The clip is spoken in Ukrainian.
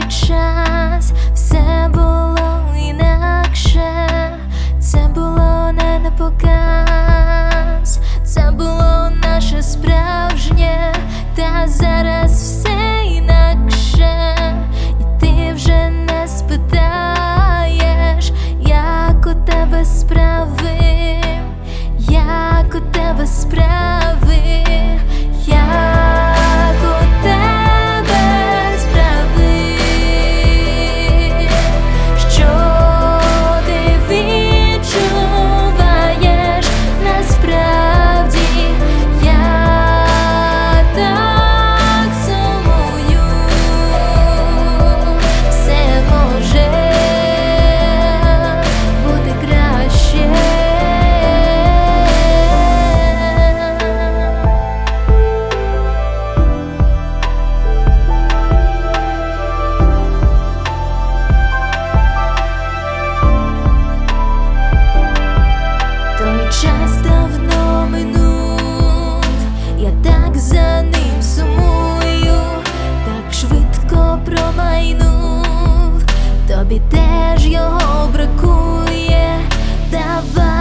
час все було інакше, це було не на показ, це було наше справжнє, та зараз все інакше, і ти вже не спитаєш, як у тебе справи, як у тебе справи, як у тебе справи, що ти відчуваєш насправді, я так сумую, все може бути краще. Той час давно минув, я так за ним сумую, так швидко промайнув, тобі теж його бракує. Давай